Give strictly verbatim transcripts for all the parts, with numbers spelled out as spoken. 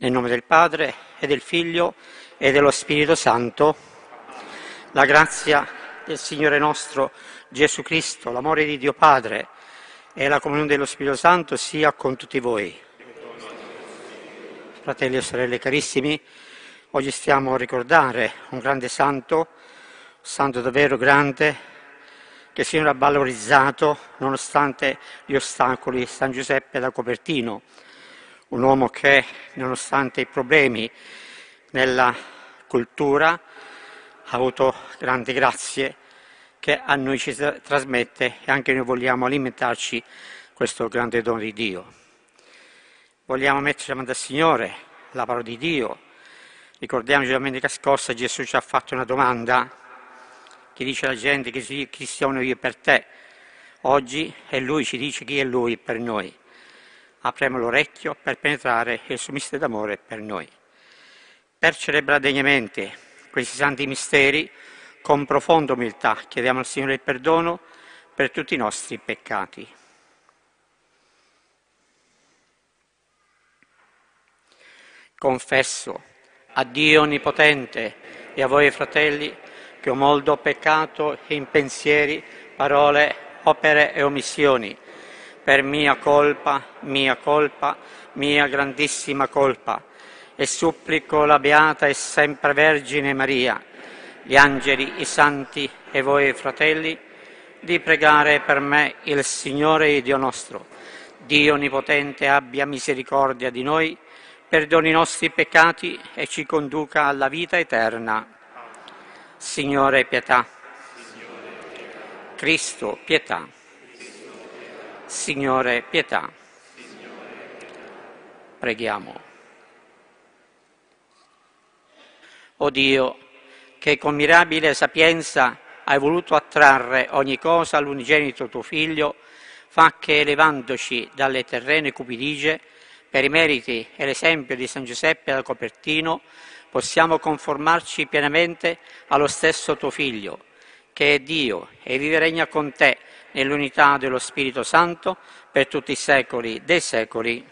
Nel nome del Padre e del Figlio e dello Spirito Santo, la grazia del Signore nostro Gesù Cristo, l'amore di Dio Padre e la comunione dello Spirito Santo sia con tutti voi. Fratelli e sorelle carissimi, oggi stiamo a ricordare un grande santo, un santo davvero grande, che il Signore ha valorizzato nonostante gli ostacoli, San Giuseppe da Copertino, un uomo che, nonostante i problemi nella cultura, ha avuto grandi grazie che a noi ci trasmette e anche noi vogliamo alimentarci questo grande dono di Dio. Vogliamo mettere davanti al Signore la parola di Dio. Ricordiamoci domenica scorsa Gesù ci ha fatto una domanda, chi dice la gente che chi sono io per te? Oggi è Lui ci dice chi è Lui per noi. Apriamo l'orecchio per penetrare il suo mistero d'amore per noi. Per celebrare degnamente questi santi misteri, con profonda umiltà chiediamo al Signore il perdono per tutti i nostri peccati. Confesso a Dio Onnipotente e a voi fratelli che ho molto peccato in pensieri, parole, opere e omissioni, per mia colpa, mia colpa, mia grandissima colpa, e supplico la Beata e sempre Vergine Maria, gli angeli, i santi e voi fratelli, di pregare per me il Signore Dio nostro. Dio Onnipotente abbia misericordia di noi, perdoni i nostri peccati e ci conduca alla vita eterna. Signore, pietà. Cristo, pietà. Signore, pietà. Preghiamo. O Dio, che con mirabile sapienza hai voluto attrarre ogni cosa all'unigenito tuo Figlio, fa che elevandoci dalle terrene cupidigie, per i meriti e l'esempio di San Giuseppe da Copertino, possiamo conformarci pienamente allo stesso tuo Figlio, che è Dio e vive e regna con te nell'unità dello Spirito Santo per tutti i secoli dei secoli.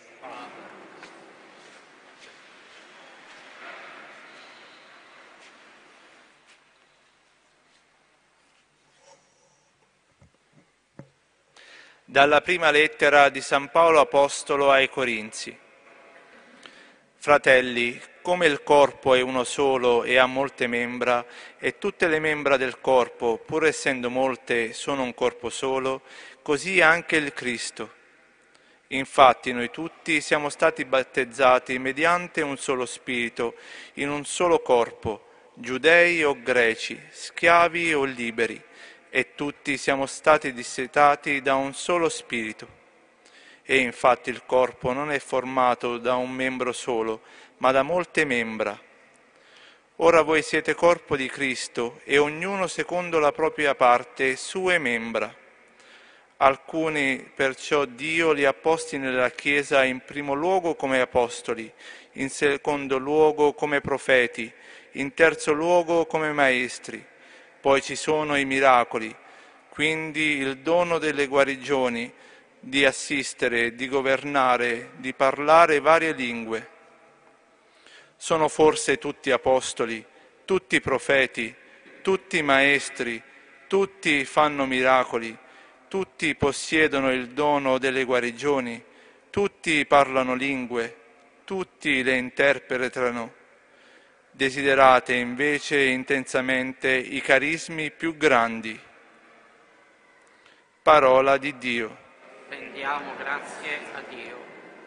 Dalla prima lettera di San Paolo Apostolo ai Corinzi. Fratelli, come il corpo è uno solo e ha molte membra, e tutte le membra del corpo, pur essendo molte, sono un corpo solo, così anche il Cristo. Infatti noi tutti siamo stati battezzati mediante un solo spirito, in un solo corpo, giudei o greci, schiavi o liberi, e tutti siamo stati dissetati da un solo spirito. E infatti il corpo non è formato da un membro solo, ma da molte membra. Ora voi siete corpo di Cristo, e ognuno secondo la propria parte sue membra. Alcuni perciò Dio li ha posti nella Chiesa in primo luogo come apostoli, in secondo luogo come profeti, in terzo luogo come maestri. Poi ci sono i miracoli, quindi il dono delle guarigioni, di assistere, di governare, di parlare varie lingue. Sono forse tutti apostoli, tutti profeti, tutti maestri, tutti fanno miracoli, tutti possiedono il dono delle guarigioni, tutti parlano lingue, tutti le interpretano. Desiderate invece intensamente i carismi più grandi. Parola di Dio. Rendiamo grazie a Dio.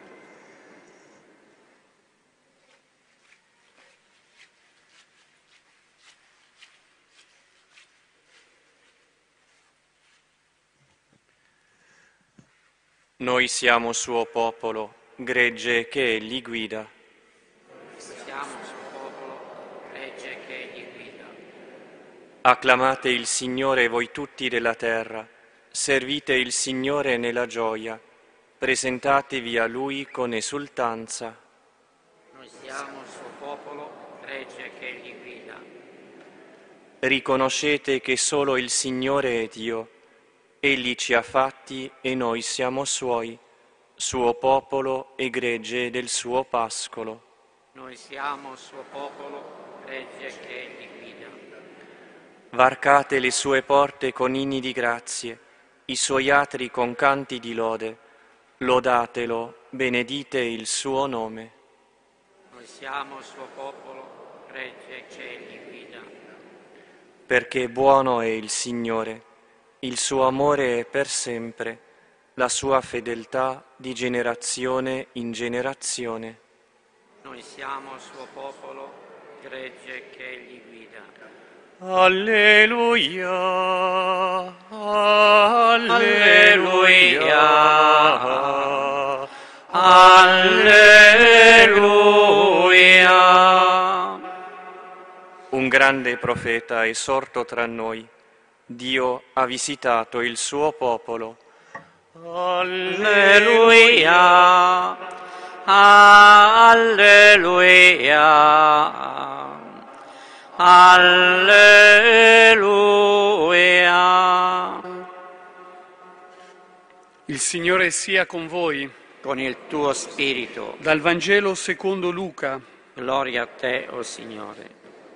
Noi siamo suo popolo, gregge che egli guida. Siamo suo popolo, gregge che egli guida. Acclamate il Signore voi tutti della terra, servite il Signore nella gioia, presentatevi a Lui con esultanza. Noi siamo suo popolo, gregge che egli guida. Riconoscete che solo il Signore è Dio. Egli ci ha fatti e noi siamo Suoi, suo popolo e gregge del suo pascolo. Noi siamo suo popolo, gregge che egli guida. Varcate le sue porte con inni di grazie, i suoi atri con canti di lode. Lodatelo, benedite il suo nome. Noi siamo suo popolo, gregge che egli guida. Perché buono è il Signore, il suo amore è per sempre, la sua fedeltà di generazione in generazione. Noi siamo suo popolo, gregge che egli guida. Alleluia, alleluia, alleluia. Un grande profeta è sorto tra noi. Dio ha visitato il suo popolo. Alleluia, alleluia. Alleluia. Il Signore sia con voi. Con il tuo spirito. Dal Vangelo secondo Luca. Gloria a te, o Signore.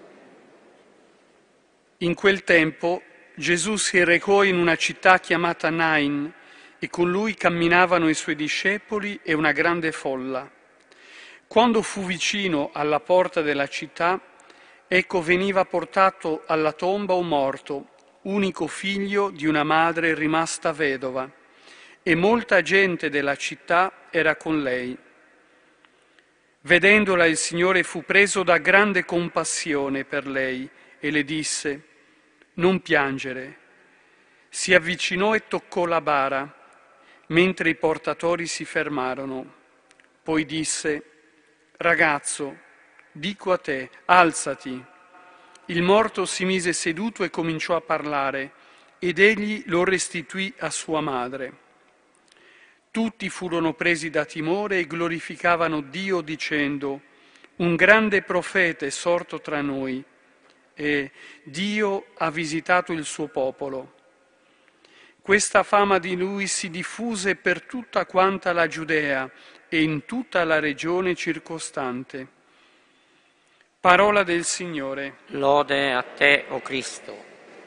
In quel tempo Gesù si recò in una città chiamata Nain e con lui camminavano i suoi discepoli e una grande folla. Quando fu vicino alla porta della città, ecco veniva portato alla tomba un morto, unico figlio di una madre rimasta vedova, e molta gente della città era con lei. Vedendola il Signore fu preso da grande compassione per lei e le disse: «Non piangere». Si avvicinò e toccò la bara, mentre i portatori si fermarono. Poi disse: «Ragazzo, dico a te, alzati». Il morto si mise seduto e cominciò a parlare, ed egli lo restituì a sua madre. Tutti furono presi da timore e glorificavano Dio dicendo: «Un grande profeta è sorto tra noi, e Dio ha visitato il suo popolo». Questa fama di lui si diffuse per tutta quanta la Giudea e in tutta la regione circostante. Parola del Signore. Lode a te, o Cristo.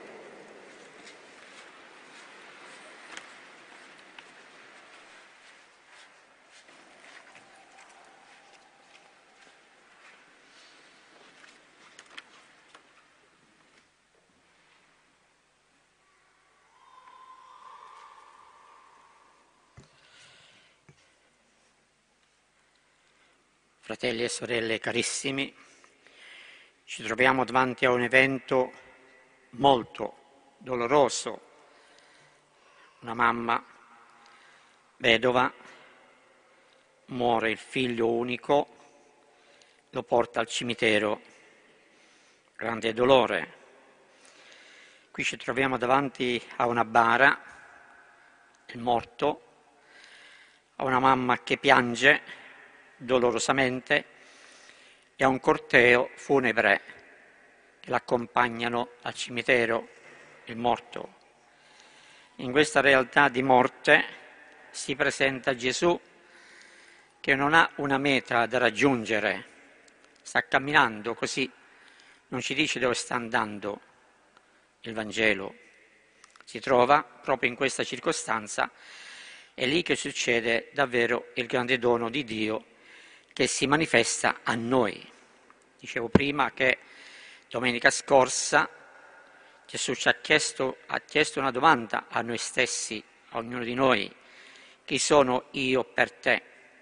Fratelli e sorelle carissimi, ci troviamo davanti a un evento molto doloroso. Una mamma vedova, muore il figlio unico, lo porta al cimitero, grande dolore. Qui ci troviamo davanti a una bara, il morto, a una mamma che piange dolorosamente e a un corteo funebre che l'accompagnano al cimitero, il morto. In questa realtà di morte si presenta Gesù che non ha una meta da raggiungere, sta camminando così, non ci dice dove sta andando il Vangelo. Si trova proprio in questa circostanza, è lì che succede davvero il grande dono di Dio che si manifesta a noi. Dicevo prima che domenica scorsa Gesù ci ha chiesto, ha chiesto una domanda a noi stessi, a ognuno di noi: chi sono io per te?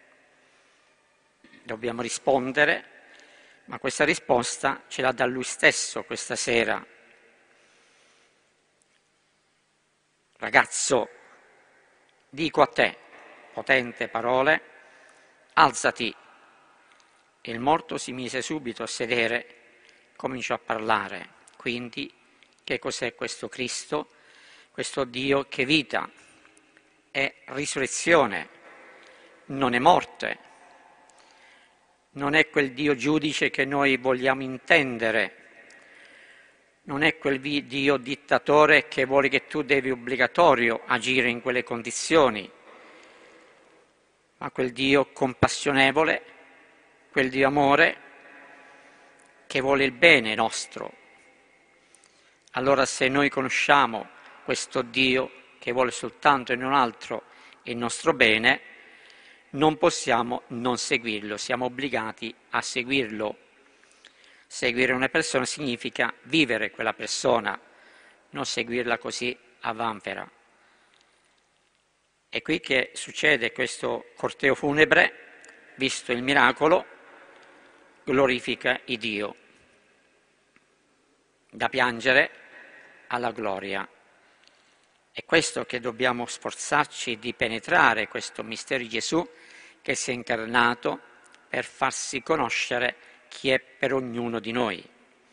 Dobbiamo rispondere, ma questa risposta ce la dà Lui stesso questa sera. Ragazzo, dico a te, potente parole, alzati. Il morto si mise subito a sedere, cominciò a parlare. Quindi, che cos'è questo Cristo? Questo Dio che vita, è risurrezione, non è morte. Non è quel Dio giudice che noi vogliamo intendere, non è quel Dio dittatore che vuole che tu devi obbligatorio agire in quelle condizioni, ma quel Dio compassionevole quel Dio amore che vuole il bene nostro. Allora se noi conosciamo questo Dio che vuole soltanto e non altro il nostro bene, non possiamo non seguirlo, siamo obbligati a seguirlo. Seguire una persona significa vivere quella persona, non seguirla così a vanvera. È qui che succede questo corteo funebre, visto il miracolo, glorifica il Dio. Da piangere alla gloria. È questo che dobbiamo sforzarci di penetrare, questo mistero di Gesù che si è incarnato per farsi conoscere chi è per ognuno di noi.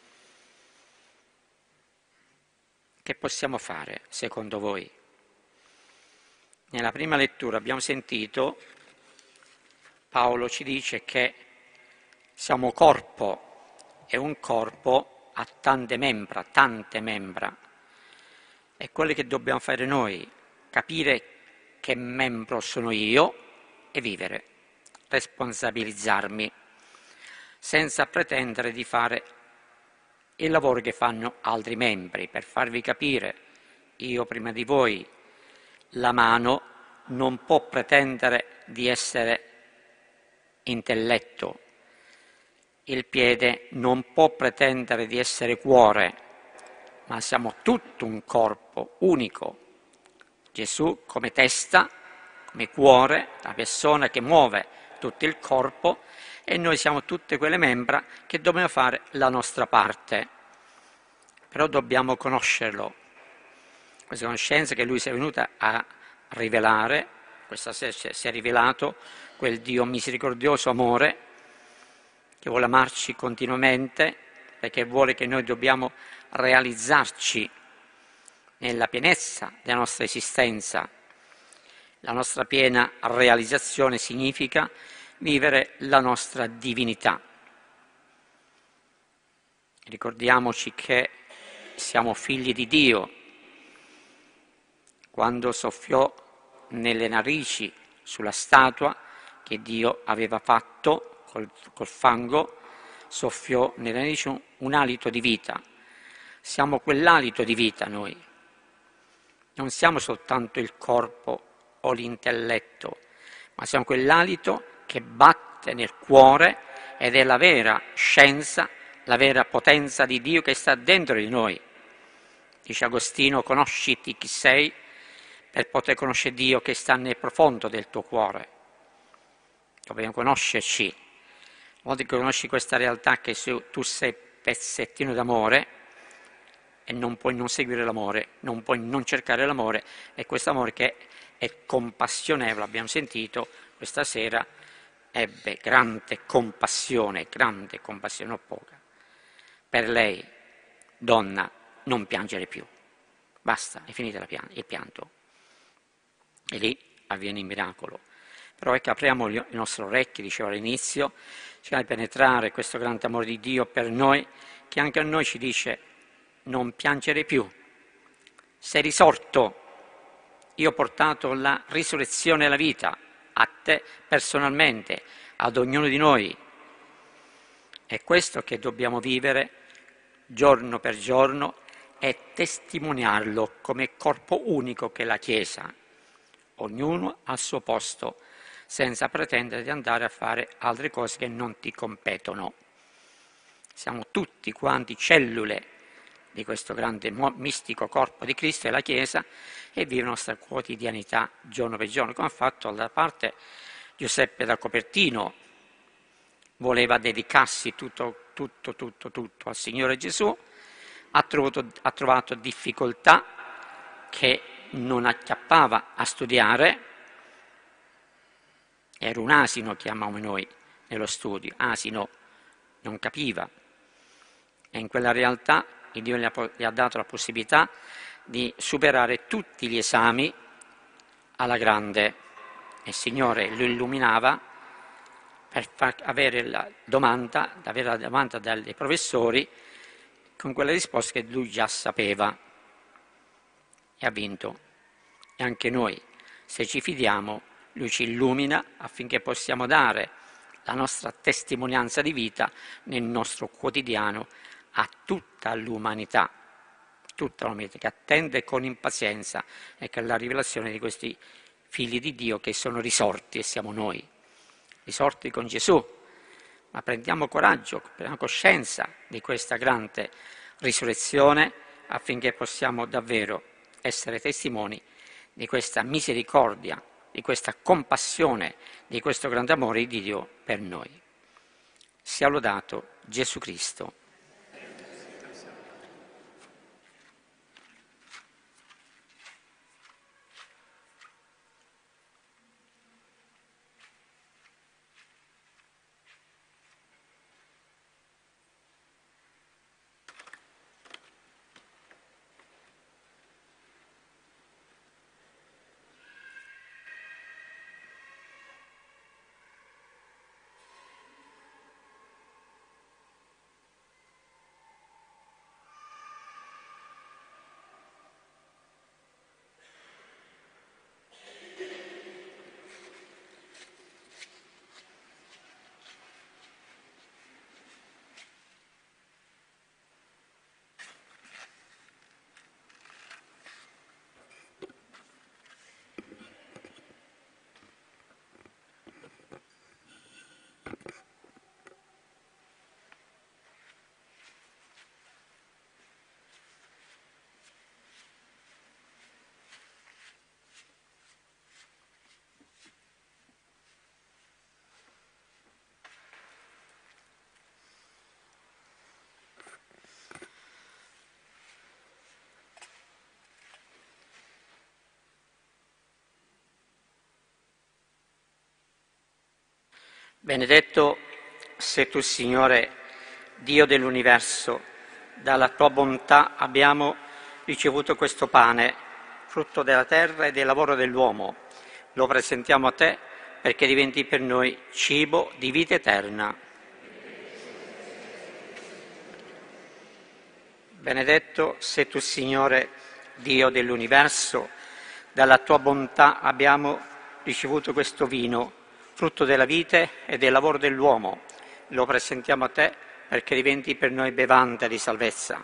Che possiamo fare, secondo voi? Nella prima lettura abbiamo sentito, Paolo ci dice che siamo corpo e un corpo ha tante membra, tante membra. E quello che dobbiamo fare noi, capire che membro sono io e vivere, responsabilizzarmi, senza pretendere di fare il lavoro che fanno altri membri. Per farvi capire, io prima di voi, la mano non può pretendere di essere intelletto, il piede non può pretendere di essere cuore, ma siamo tutto un corpo unico. Gesù come testa, come cuore, la persona che muove tutto il corpo, e noi siamo tutte quelle membra che dobbiamo fare la nostra parte. Però dobbiamo conoscerlo. Questa conoscenza che Lui si è venuta a rivelare, questa sera si è rivelato quel Dio misericordioso amore che vuole amarci continuamente, perché vuole che noi dobbiamo realizzarci nella pienezza della nostra esistenza. La nostra piena realizzazione significa vivere la nostra divinità. Ricordiamoci che siamo figli di Dio. Quando soffiò nelle narici sulla statua che Dio aveva fatto col, col fango, soffiò nelle narici un, un alito di vita. Siamo quell'alito di vita noi. Non siamo soltanto il corpo o l'intelletto, ma siamo quell'alito che batte nel cuore ed è la vera scienza, la vera potenza di Dio che sta dentro di noi. Dice Agostino, conosciti chi sei per poter conoscere Dio che sta nel profondo del tuo cuore. Dobbiamo conoscerci. Una volta che conosci questa realtà che tu sei pezzettino d'amore e non puoi non seguire l'amore, non puoi non cercare l'amore, e questo amore che è compassionevole, abbiamo sentito questa sera, ebbe grande compassione, grande compassione, non poca. Per lei, donna, non piangere più. Basta, è finita la pian- il pianto. E lì avviene il miracolo. Però ecco, apriamo i nostri orecchi, dicevo all'inizio, cerchiamo di penetrare questo grande amore di Dio per noi, che anche a noi ci dice non piangere più. Sei risorto, io ho portato la risurrezione e la vita a te personalmente, ad ognuno di noi. È questo che dobbiamo vivere giorno per giorno e testimoniarlo come corpo unico che è la Chiesa, ognuno al suo posto, senza pretendere di andare a fare altre cose che non ti competono. Siamo tutti quanti cellule di questo grande mistico corpo di Cristo e la Chiesa, e vive la nostra quotidianità giorno per giorno, come ha fatto da parte Giuseppe da Copertino. Voleva dedicarsi tutto, tutto, tutto, tutto al Signore Gesù, ha trovato, ha trovato difficoltà che non acchiappava a studiare, era un asino, chiamiamo noi nello studio, asino, non capiva, e in quella realtà il Dio gli ha, gli ha dato la possibilità di superare tutti gli esami alla grande. Il Signore lo illuminava per far avere la domanda, avere la domanda dai professori con quelle risposte che lui già sapeva, e ha vinto. E anche noi, se ci fidiamo, lui ci illumina affinché possiamo dare la nostra testimonianza di vita nel nostro quotidiano a tutta l'umanità, tutta l'umanità che attende con impazienza e che è la rivelazione di questi figli di Dio che sono risorti e siamo noi, risorti con Gesù. Ma prendiamo coraggio, prendiamo coscienza di questa grande risurrezione affinché possiamo davvero essere testimoni di questa misericordia, di questa compassione, di questo grande amore di Dio per noi. Sia lodato Gesù Cristo. Benedetto sei tu, Signore, Dio dell'universo, dalla tua bontà abbiamo ricevuto questo pane, frutto della terra e del lavoro dell'uomo. Lo presentiamo a te perché diventi per noi cibo di vita eterna. Benedetto sei tu, Signore, Dio dell'universo, dalla tua bontà abbiamo ricevuto questo vino, frutto della vite e del lavoro dell'uomo. Lo presentiamo a te perché diventi per noi bevanda di salvezza.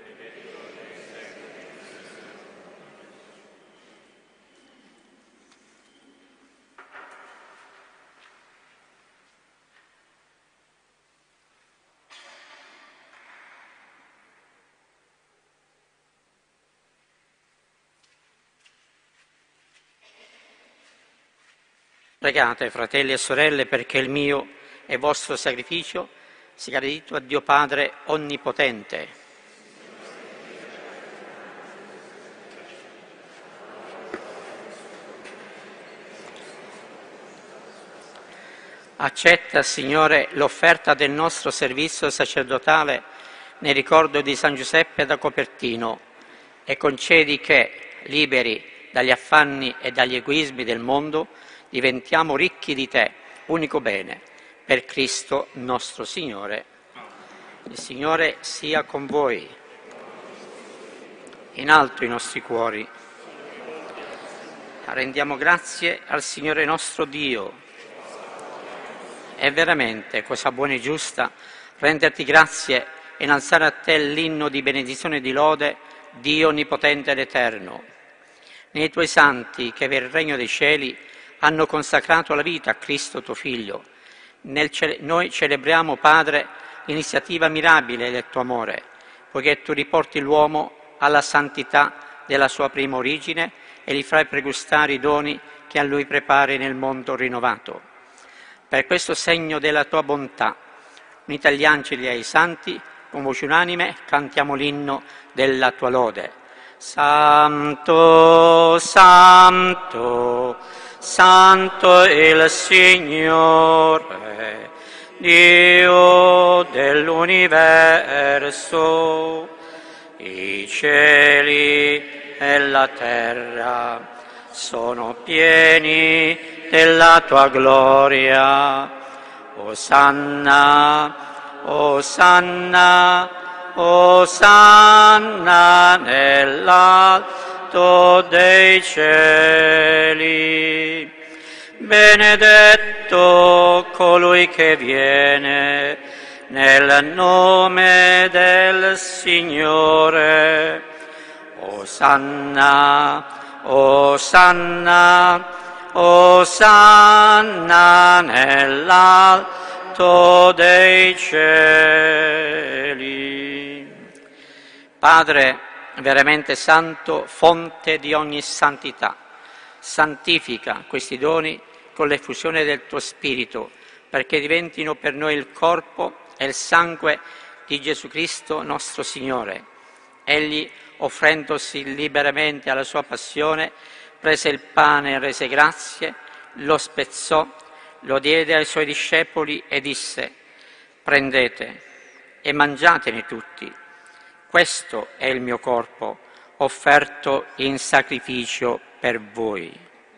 Pregate, fratelli e sorelle, perché il mio e vostro sacrificio sia gradito a Dio Padre Onnipotente. Accetta, Signore, l'offerta del nostro servizio sacerdotale nel ricordo di San Giuseppe da Copertino e concedi che, liberi dagli affanni e dagli egoismi del mondo, diventiamo ricchi di te, unico bene, per Cristo nostro Signore. Il Signore sia con voi. In alto i nostri cuori. Rendiamo grazie al Signore nostro Dio. È veramente cosa buona e giusta renderti grazie e innalzare a te l'inno di benedizione e di lode, Dio onnipotente ed eterno. Nei tuoi santi che per il regno dei cieli hanno consacrato la vita a Cristo tuo Figlio. Nel ce- noi celebriamo, Padre, l'iniziativa mirabile del tuo amore, poiché tu riporti l'uomo alla santità della sua prima origine e gli fai pregustare i doni che a lui prepari nel mondo rinnovato. Per questo segno della tua bontà, unita agli angeli e ai santi, con voce unanime cantiamo l'inno della tua lode. Santo, Santo, Santo il Signore, Dio dell'universo, i cieli e la terra sono pieni della tua gloria. Osanna, Osanna, Osanna nell'alto dei cieli. Benedetto benedetto colui che viene nel nome del Signore. Osanna, Osanna, Osanna nell'alto dei cieli. Padre veramente santo, fonte di ogni santità, santifica questi doni con l'effusione del tuo Spirito, perché diventino per noi il corpo e il sangue di Gesù Cristo nostro Signore. Egli, offrendosi liberamente alla sua passione, prese il pane e rese grazie, lo spezzò, lo diede ai suoi discepoli e disse: prendete e mangiatene tutti, questo è il mio corpo offerto in sacrificio per voi.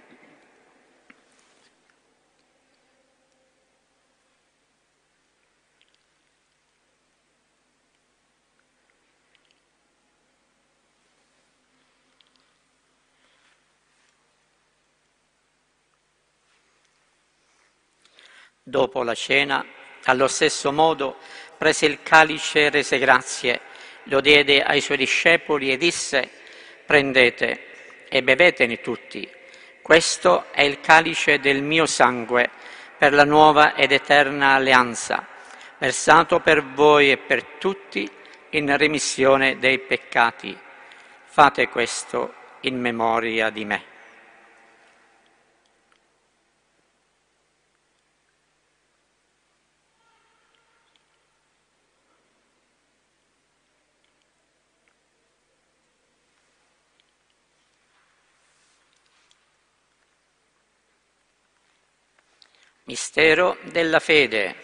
Dopo la cena, allo stesso modo, prese il calice e rese grazie, lo diede ai suoi discepoli e disse: prendete e bevetene tutti, questo è il calice del mio sangue per la nuova ed eterna alleanza, versato per voi e per tutti in remissione dei peccati. Fate questo in memoria di me. Mistero della fede.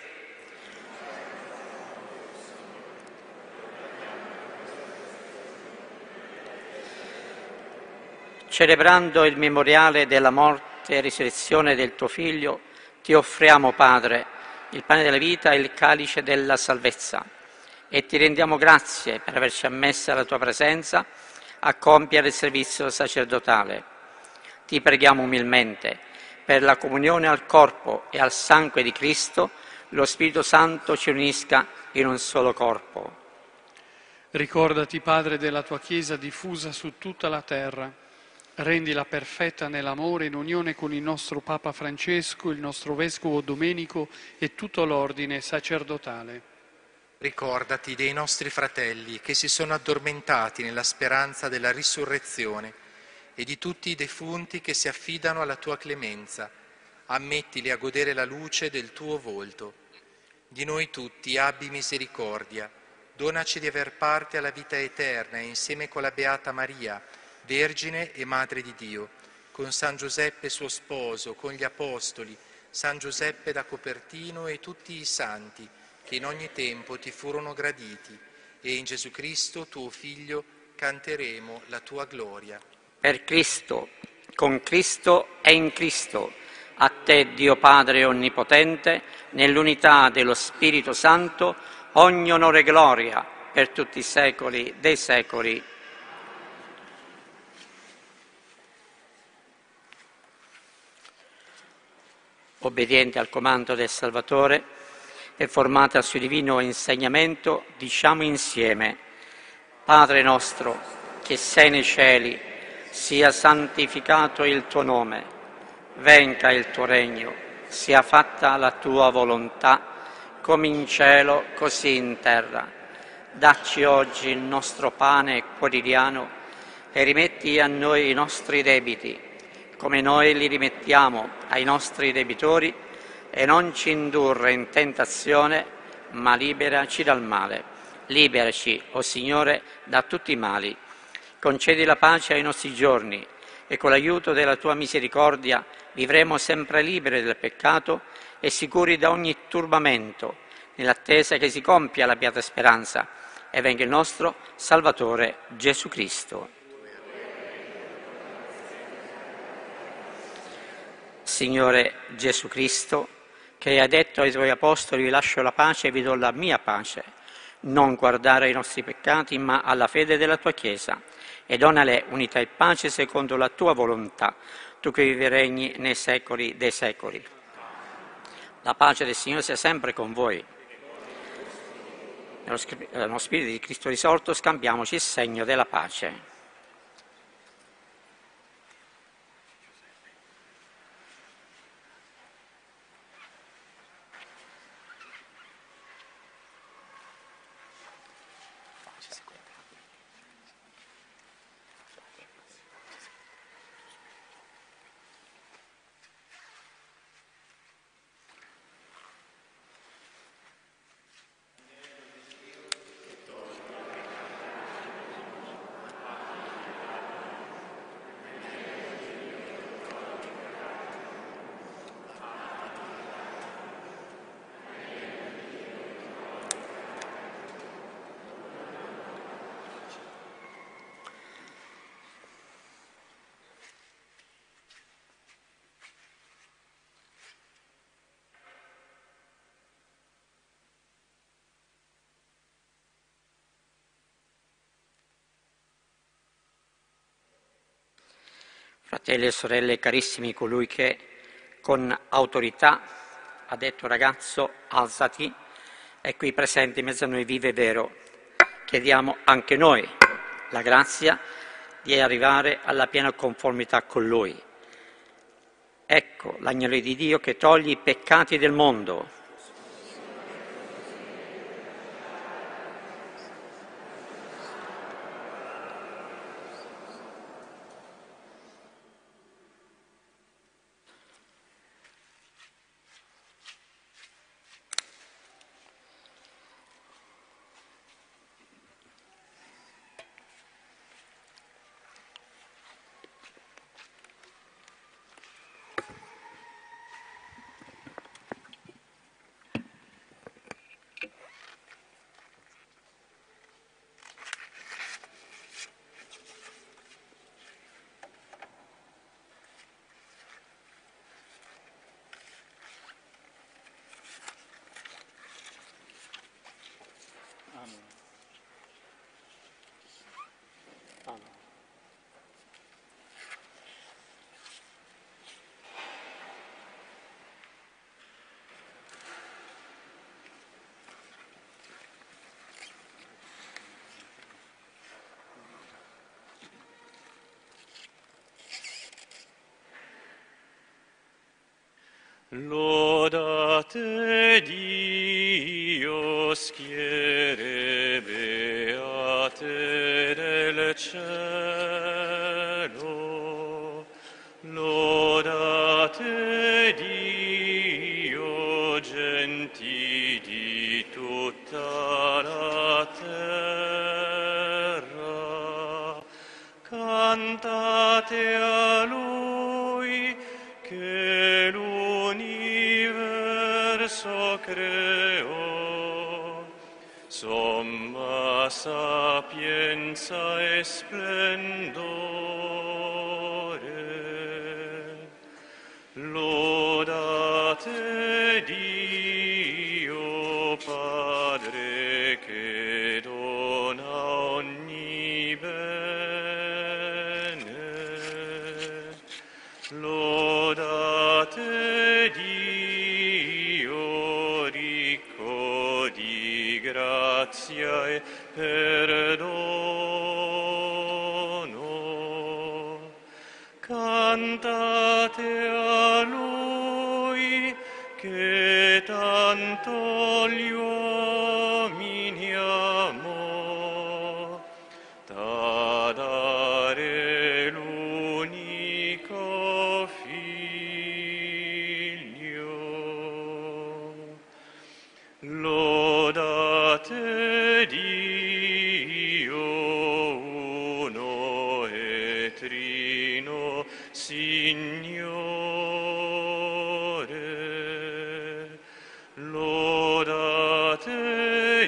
Celebrando il memoriale della morte e risurrezione del tuo Figlio, ti offriamo, Padre, il pane della vita e il calice della salvezza, e ti rendiamo grazie per averci ammessa alla tua presenza a compiere il servizio sacerdotale. Ti preghiamo umilmente per la comunione al corpo e al sangue di Cristo, lo Spirito Santo ci unisca in un solo corpo. Ricordati, Padre, della tua Chiesa diffusa su tutta la terra. Rendila perfetta nell'amore in unione con il nostro Papa Francesco, il nostro Vescovo Domenico e tutto l'ordine sacerdotale. Ricordati dei nostri fratelli che si sono addormentati nella speranza della risurrezione e di tutti i defunti che si affidano alla tua clemenza. Ammettili a godere la luce del tuo volto. Di noi tutti abbi misericordia. Donaci di aver parte alla vita eterna e insieme con la Beata Maria, Vergine e Madre di Dio, con San Giuseppe suo sposo, con gli Apostoli, San Giuseppe da Copertino e tutti i santi che in ogni tempo ti furono graditi, e in Gesù Cristo, tuo Figlio, canteremo la tua gloria. Per Cristo, con Cristo e in Cristo, a te, Dio Padre Onnipotente, nell'unità dello Spirito Santo, ogni onore e gloria per tutti i secoli dei secoli. Obbediente al comando del Salvatore e formata al suo divino insegnamento, diciamo insieme: Padre nostro, che sei nei cieli, sia santificato il tuo nome, venga il tuo regno, sia fatta la tua volontà, come in cielo, così in terra. Dacci oggi il nostro pane quotidiano e rimetti a noi i nostri debiti, come noi li rimettiamo ai nostri debitori, e non ci indurre in tentazione, ma liberaci dal male. Liberaci, o Signore, da tutti i mali. Concedi la pace ai nostri giorni e con l'aiuto della tua misericordia vivremo sempre liberi del peccato e sicuri da ogni turbamento, nell'attesa che si compia la beata speranza e venga il nostro Salvatore Gesù Cristo. Signore Gesù Cristo, che hai detto ai tuoi apostoli: vi lascio la pace e vi do la mia pace, non guardare ai nostri peccati, ma alla fede della tua Chiesa, e donale unità e pace secondo la tua volontà, tu che vivi e regni nei secoli dei secoli. La pace del Signore sia sempre con voi. Nello spirito di Cristo risorto scambiamoci il segno della pace. Fratelli e sorelle, carissimi, colui che con autorità ha detto ragazzo alzati, è qui presente in mezzo a noi vivo e vero. Chiediamo anche noi la grazia di arrivare alla piena conformità con Lui. Ecco l'agnolo di Dio che toglie i peccati del mondo. Lodate Dio, schiere beate del cielo. Lodate Dio, genti di tutta la terra. Cantate a Lui che l'universo creò, somma sapienza e splendore. Lodate Dio Padre che dona ogni bene. Lodate Dio ricco di grazia e perdono. Cantate a Lui che tanto gli uomini amò, da dare l'unico Figlio. Lodate Dio uno e trino Signore. Lodate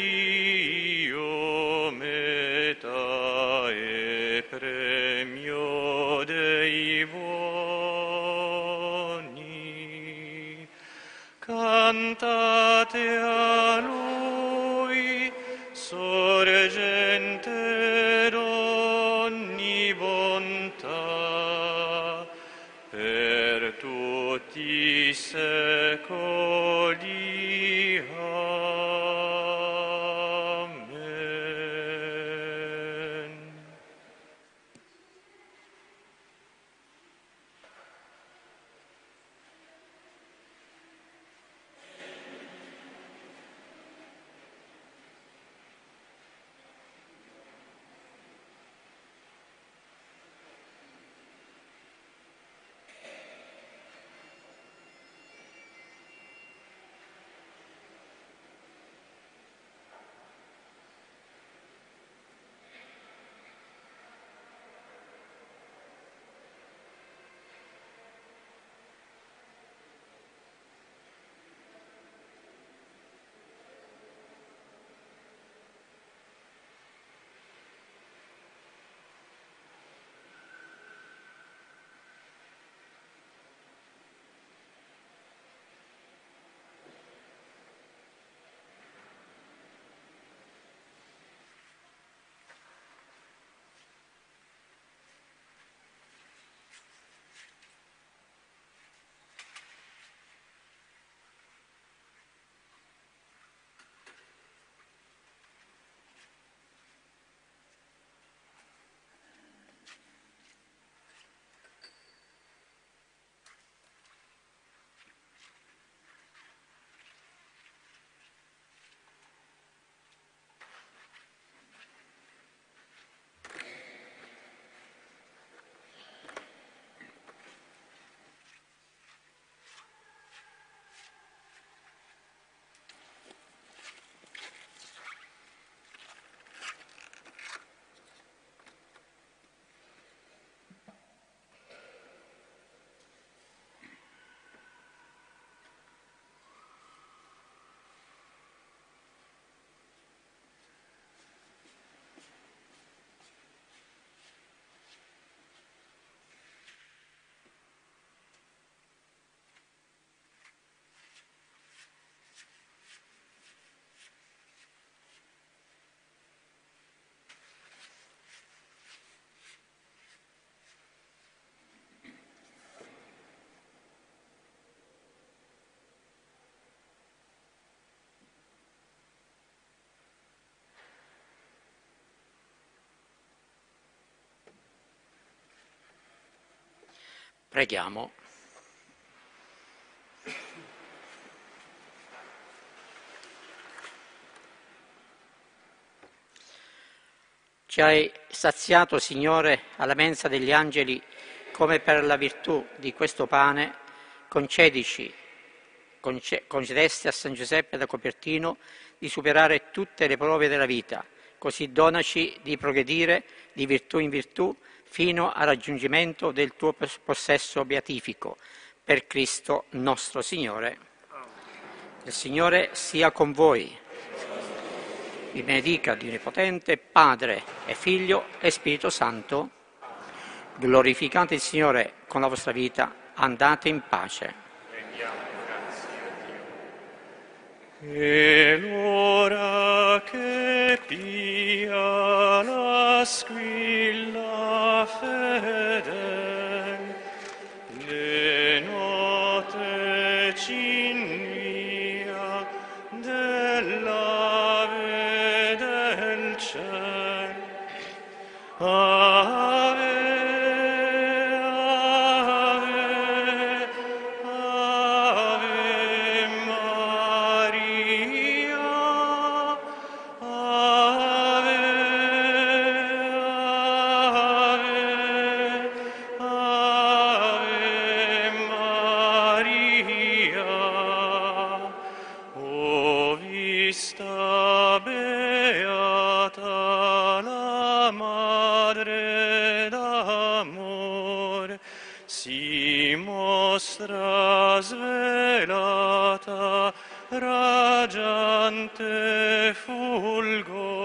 Dio metà e premio dei buoni. Cantate a Lui, sorgente d'ogni bontà, per tu tutti i secoli. Amen. Preghiamo. Ci hai saziato, Signore, alla mensa degli angeli, come per la virtù di questo pane, concedici, conce- concedesti a San Giuseppe da Copertino di superare tutte le prove della vita, così donaci di progredire di virtù in virtù fino al raggiungimento del tuo possesso beatifico, per Cristo nostro Signore. Il Signore sia con voi. Vi benedica Dio Onnipotente, Padre e Figlio e Spirito Santo. Glorificate il Signore con la vostra vita, andate in pace. E l'ora che pia la squilla fedel, le note cinnia dell'ave del ciel. Ave, ave, ave Maria, ave, ave, ave Maria, o vista beata la Madre d'amore, si mostra svelata, raggiante fulgore.